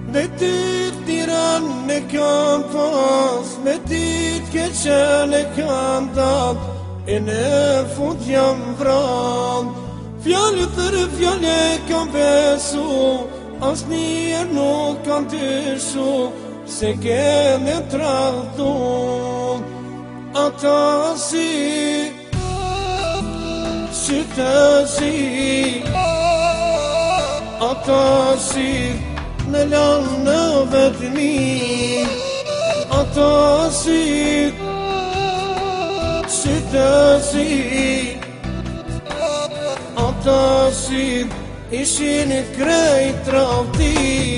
Me ty Tiran e kam pas, me ty t'keqen e kam dat, e në fund jam vran. Fjallë tër fjallë e kam besu, asnjëherë nuk kam dyshu, se kene tradhtu ata si të si, ata si në lanë në vetëmi, ata si të si, ata si ishin krejt tradhti.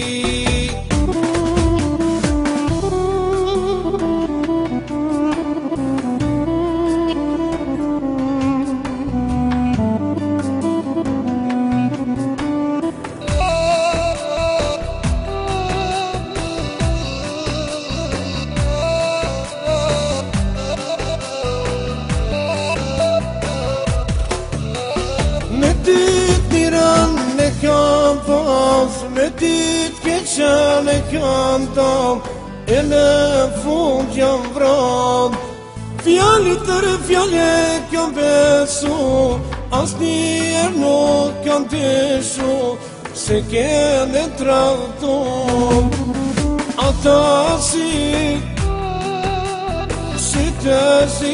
Me ty Tiran e kam pas, me ty t'keqen e kam dal, e në fund jam vran. Fjallë tër fjallë e kam besu, asnjëherë nuk kam dyshu, se kene tradhtu ata si të si,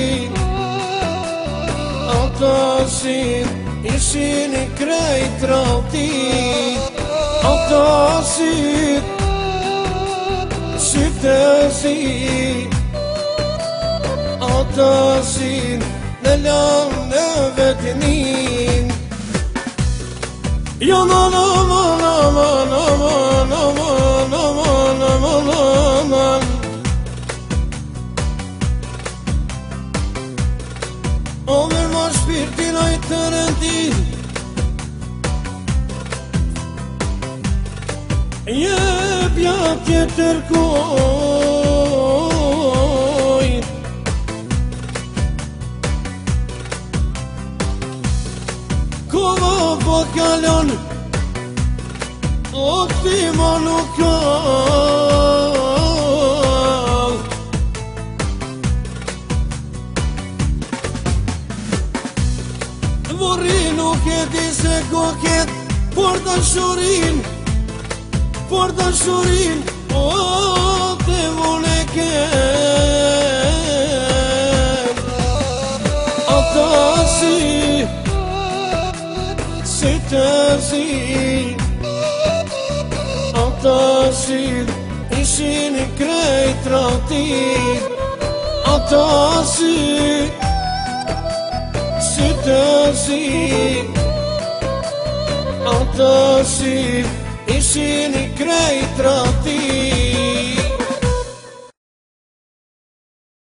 ata si ishin krejt tradhti, ata si të si, ata si në lanë në vetëmi. Jo na na na na na na na na na na. O me ma shpirtin a I të rëndin, jepja tjetër koj, kova po kalon, o ti ma nuk ka. Vorri nuk e di se koket, por dashurin, o te vone ket. Ata si të si, ata si ishin krejt tradhti, ata si të si, ata si ishin krejt tradhti.